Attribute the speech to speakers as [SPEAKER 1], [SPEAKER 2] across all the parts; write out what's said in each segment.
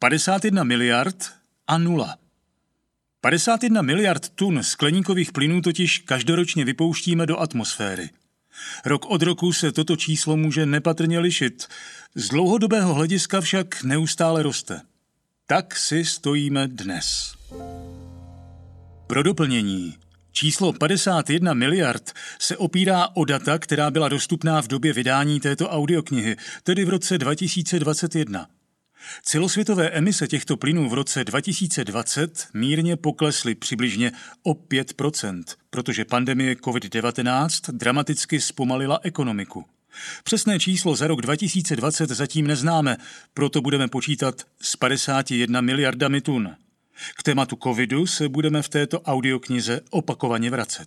[SPEAKER 1] 51 miliard a 0. 51 miliard tun skleníkových plynů totiž každoročně vypouštíme do atmosféry. Rok od roku se toto číslo může nepatrně lišit, z dlouhodobého hlediska však neustále roste. Tak si stojíme dnes. Pro doplnění, číslo 51 miliard se opírá o data, která byla dostupná v době vydání této audioknihy, tedy v roce 2021. Celosvětové emise těchto plynů v roce 2020 mírně poklesly přibližně o 5%, protože pandemie COVID-19 dramaticky zpomalila ekonomiku. Přesné číslo za rok 2020 zatím neznáme, proto budeme počítat s 51 miliardami tun. K tématu covidu se budeme v této audioknize opakovaně vracet.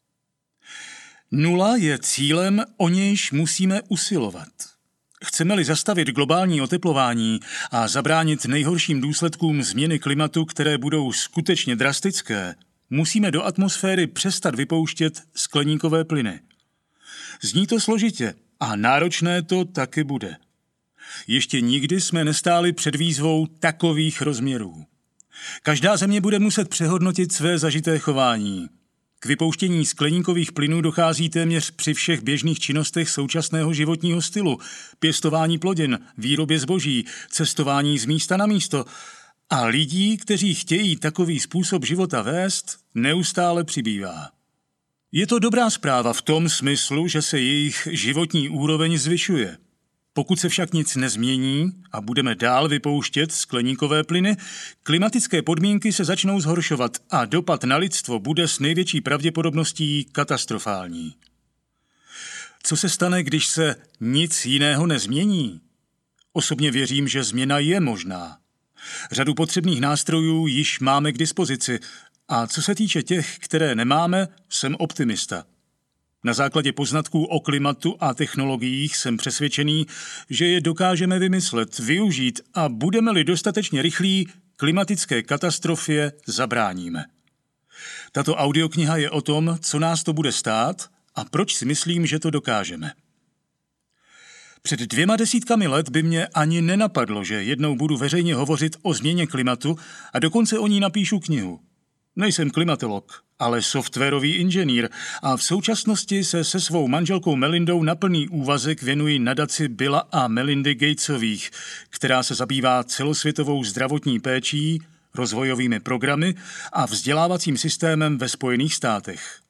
[SPEAKER 1] 0 je cílem, o nějž musíme usilovat. Chceme-li zastavit globální oteplování a zabránit nejhorším důsledkům změny klimatu, které budou skutečně drastické, musíme do atmosféry přestat vypouštět skleníkové plyny. Zní to složitě a náročné to taky bude. Ještě nikdy jsme nestáli před výzvou takových rozměrů. Každá země bude muset přehodnotit své zažité chování. K vypouštění skleníkových plynů dochází téměř při všech běžných činnostech současného životního stylu, pěstování plodin, výrobě zboží, cestování z místa na místo. A lidí, kteří chtějí takový způsob života vést, neustále přibývá. Je to dobrá zpráva v tom smyslu, že se jejich životní úroveň zvyšuje. Pokud se však nic nezmění a budeme dál vypouštět skleníkové plyny, klimatické podmínky se začnou zhoršovat a dopad na lidstvo bude s největší pravděpodobností katastrofální. Co se stane, když se nic jiného nezmění? Osobně věřím, že změna je možná. Řadu potřebných nástrojů již máme k dispozici a co se týče těch, které nemáme, jsem optimista. Na základě poznatků o klimatu a technologiích jsem přesvědčený, že je dokážeme vymyslet, využít a budeme-li dostatečně rychlí, klimatické katastrofě zabráníme. Tato audiokniha je o tom, co nás to bude stát a proč si myslím, že to dokážeme. Před 20 let by mě ani nenapadlo, že jednou budu veřejně hovořit o změně klimatu a dokonce o ní napíšu knihu. Nejsem klimatolog, ale softwarový inženýr a v současnosti se svou manželkou Melindou na plný úvazek věnuji nadaci Billa a Melindy Gatesových, která se zabývá celosvětovou zdravotní péčí, rozvojovými programy a vzdělávacím systémem ve Spojených státech.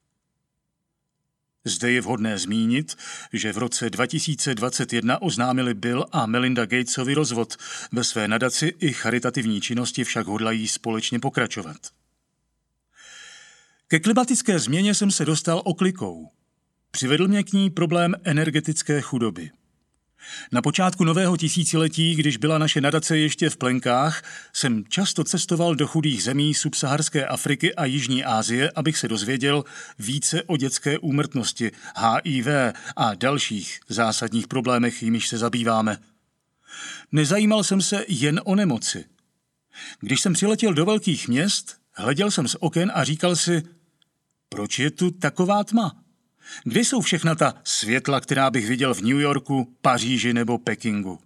[SPEAKER 1] Zde je vhodné zmínit, že v roce 2021 oznámili Bill a Melinda Gatesovi rozvod. Ve své nadaci i charitativní činnosti však hodlají společně pokračovat. Ke klimatické změně jsem se dostal oklikou. Přivedl mě k ní problém energetické chudoby. Na počátku nového tisíciletí, když byla naše nadace ještě v plenkách, jsem často cestoval do chudých zemí subsaharské Afriky a Jižní Asie, abych se dozvěděl více o dětské úmrtnosti, HIV a dalších zásadních problémech, jimiž se zabýváme. Nezajímal jsem se jen o nemoci. Když jsem přiletěl do velkých měst, hleděl jsem z oken a říkal si, proč je tu taková tma? Kde jsou všechna ta světla, která bych viděl v New Yorku, Paříži nebo Pekingu?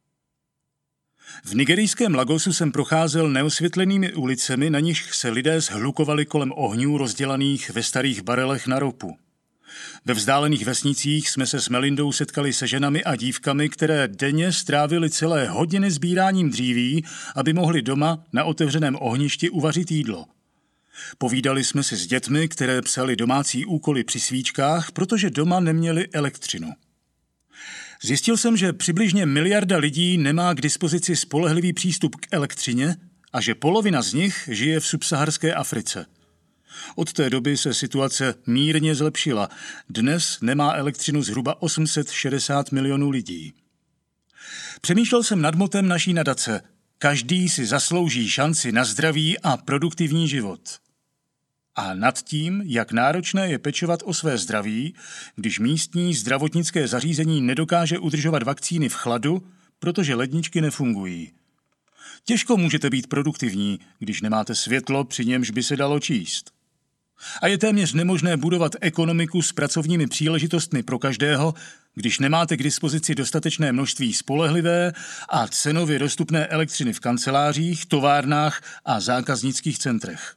[SPEAKER 1] V nigerijském Lagosu jsem procházel neosvětlenými ulicemi, na nichž se lidé shlukovali kolem ohňů rozdělaných ve starých barelech na ropu. Ve vzdálených vesnicích jsme se s Melindou setkali se ženami a dívkami, které denně strávily celé hodiny sbíráním dříví, aby mohli doma na otevřeném ohništi uvařit jídlo. Povídali jsme si s dětmi, které psaly domácí úkoly při svíčkách, protože doma neměli elektřinu. Zjistil jsem, že přibližně 1 miliarda lidí nemá k dispozici spolehlivý přístup k elektřině a že polovina z nich žije v subsaharské Africe. Od té doby se situace mírně zlepšila. Dnes nemá elektřinu zhruba 860 milionů lidí. Přemýšlel jsem nad motem naší nadace. Každý si zaslouží šanci na zdravý a produktivní život. A nad tím, jak náročné je pečovat o své zdraví, když místní zdravotnické zařízení nedokáže udržovat vakcíny v chladu, protože ledničky nefungují. Těžko můžete být produktivní, když nemáte světlo, při němž by se dalo číst. A je téměř nemožné budovat ekonomiku s pracovními příležitostmi pro každého, když nemáte k dispozici dostatečné množství spolehlivé a cenově dostupné elektřiny v kancelářích, továrnách a zákaznických centrech.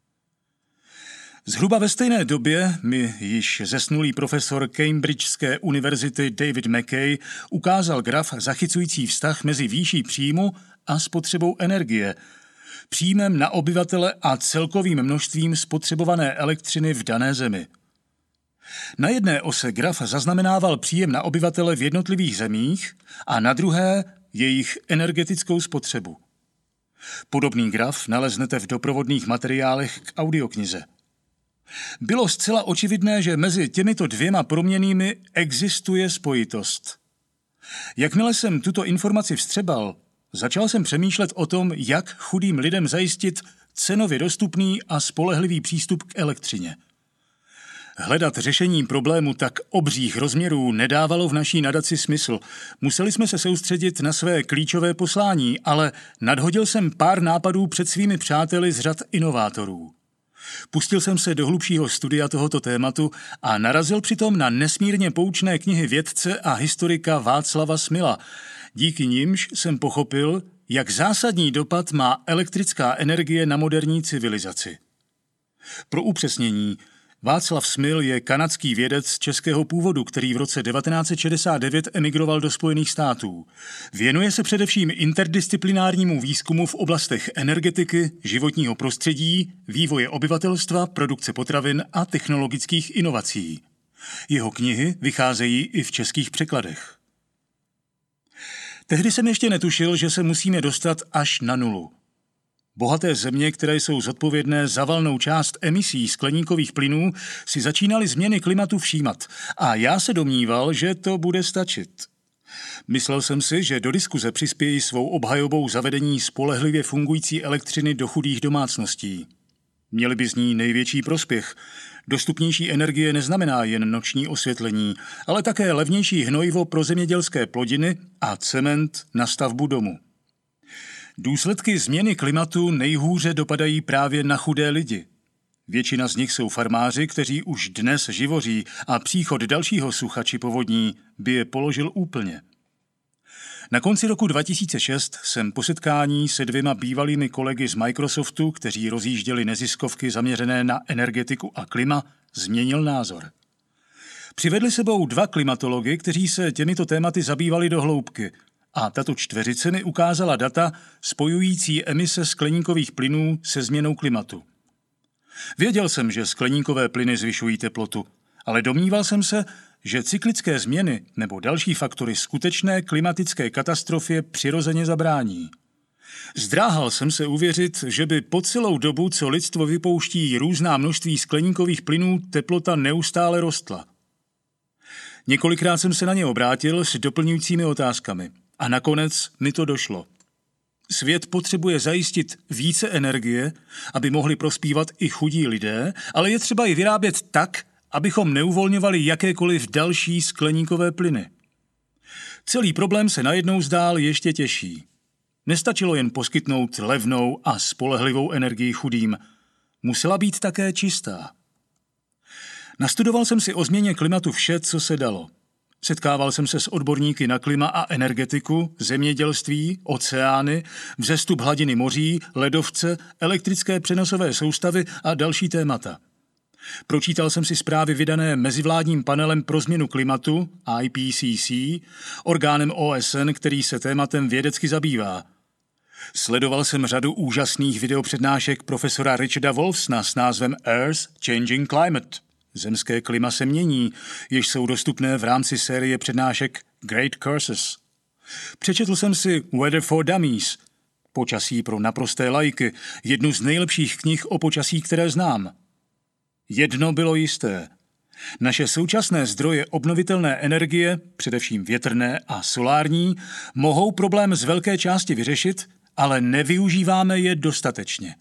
[SPEAKER 1] Zhruba ve stejné době mi již zesnulý profesor Cambridgeské univerzity David Mackay ukázal graf zachycující vztah mezi výší příjmu a spotřebou energie, příjmem na obyvatele a celkovým množstvím spotřebované elektřiny v dané zemi. Na jedné ose graf zaznamenával příjem na obyvatele v jednotlivých zemích a na druhé jejich energetickou spotřebu. Podobný graf naleznete v doprovodných materiálech k audioknize. Bylo zcela očividné, že mezi těmito dvěma proměnnými existuje spojitost. Jakmile jsem tuto informaci vstřebal, začal jsem přemýšlet o tom, jak chudým lidem zajistit cenově dostupný a spolehlivý přístup k elektřině. Hledat řešení problému tak obřích rozměrů nedávalo v naší nadaci smysl. Museli jsme se soustředit na své klíčové poslání, ale nadhodil jsem pár nápadů před svými přáteli z řad inovátorů. Pustil jsem se do hlubšího studia tohoto tématu a narazil přitom na nesmírně poučné knihy vědce a historika Václava Smila. Díky nimž jsem pochopil, jak zásadní dopad má elektrická energie na moderní civilizaci. Pro upřesnění, Václav Smil je kanadský vědec českého původu, který v roce 1969 emigroval do Spojených států. Věnuje se především interdisciplinárnímu výzkumu v oblastech energetiky, životního prostředí, vývoje obyvatelstva, produkce potravin a technologických inovací. Jeho knihy vycházejí i v českých překladech. Tehdy jsem ještě netušil, že se musíme dostat až na nulu. Bohaté země, které jsou zodpovědné za valnou část emisí skleníkových plynů, si začínaly změny klimatu všímat a já se domníval, že to bude stačit. Myslel jsem si, že do diskuze přispějí svou obhajobou zavedení spolehlivě fungující elektřiny do chudých domácností. Měli by z ní největší prospěch. Dostupnější energie neznamená jen noční osvětlení, ale také levnější hnojivo pro zemědělské plodiny a cement na stavbu domu. Důsledky změny klimatu nejhůře dopadají právě na chudé lidi. Většina z nich jsou farmáři, kteří už dnes živoří a příchod dalšího sucha či povodní by je položil úplně. Na konci roku 2006 jsem po setkání se 2 bývalými kolegy z Microsoftu, kteří rozjížděli neziskovky zaměřené na energetiku a klima, změnil názor. Přivedli sebou 2 klimatology, kteří se těmito tématy zabývali do hloubky, a tato čtveřice mi ukázala data spojující emise skleníkových plynů se změnou klimatu. Věděl jsem, že skleníkové plyny zvyšují teplotu, ale domníval jsem se, že cyklické změny nebo další faktory skutečné klimatické katastrofě přirozeně zabrání. Zdráhal jsem se uvěřit, že by po celou dobu, co lidstvo vypouští různá množství skleníkových plynů, teplota neustále rostla. Několikrát jsem se na ně obrátil s doplňujícími otázkami. A nakonec mi to došlo. Svět potřebuje zajistit více energie, aby mohli prospívat i chudí lidé, ale je třeba ji vyrábět tak, abychom neuvolňovali jakékoliv další skleníkové plyny. Celý problém se najednou zdál ještě těžší. Nestačilo jen poskytnout levnou a spolehlivou energii chudým. Musela být také čistá. Nastudoval jsem si o změně klimatu vše, co se dalo. Setkával jsem se s odborníky na klima a energetiku, zemědělství, oceány, vzestup hladiny moří, ledovce, elektrické přenosové soustavy a další témata. Pročítal jsem si zprávy vydané mezivládním panelem pro změnu klimatu, IPCC, orgánem OSN, který se tématem vědecky zabývá. Sledoval jsem řadu úžasných videopřednášek profesora Richarda Wolfsona s názvem Earth Changing Climate. Zemské klima se mění, jež jsou dostupné v rámci série přednášek Great Curses. Přečetl jsem si Weather for Dummies, Počasí pro naprosté laiky, jednu z nejlepších knih o počasí, které znám. Jedno bylo jisté. Naše současné zdroje obnovitelné energie, především větrné a solární, mohou problém z velké části vyřešit, ale nevyužíváme je dostatečně.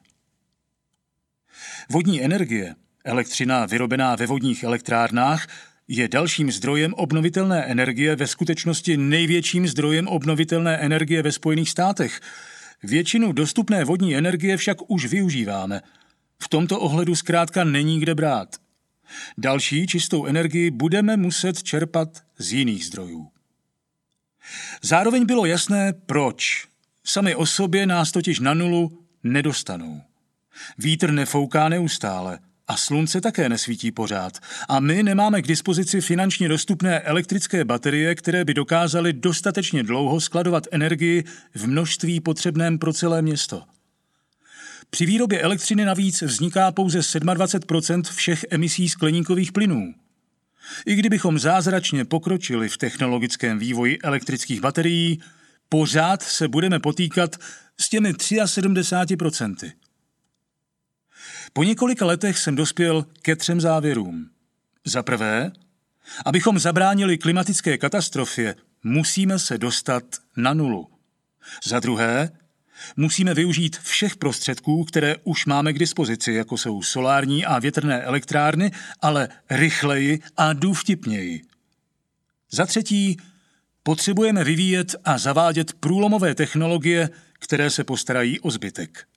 [SPEAKER 1] Vodní energie, elektřina vyrobená ve vodních elektrárnách, je dalším zdrojem obnovitelné energie, ve skutečnosti největším zdrojem obnovitelné energie ve Spojených státech. Většinu dostupné vodní energie však už využíváme. V tomto ohledu zkrátka není kde brát. Další čistou energii budeme muset čerpat z jiných zdrojů. Zároveň bylo jasné, proč. Sami o sobě nás totiž na nulu nedostanou. Vítr nefouká neustále a slunce také nesvítí pořád. A my nemáme k dispozici finančně dostupné elektrické baterie, které by dokázaly dostatečně dlouho skladovat energii v množství potřebném pro celé město. Při výrobě elektřiny navíc vzniká pouze 27% všech emisí skleníkových plynů. I kdybychom zázračně pokročili v technologickém vývoji elektrických baterií, pořád se budeme potýkat s těmi 73%. Po několika letech jsem dospěl ke 3 závěrům. Za prvé, abychom zabránili klimatické katastrofě, musíme se dostat na nulu. Za druhé, musíme využít všech prostředků, které už máme k dispozici, jako jsou solární a větrné elektrárny, ale rychleji a důvtipněji. Za třetí, potřebujeme vyvíjet a zavádět průlomové technologie, které se postarají o zbytek.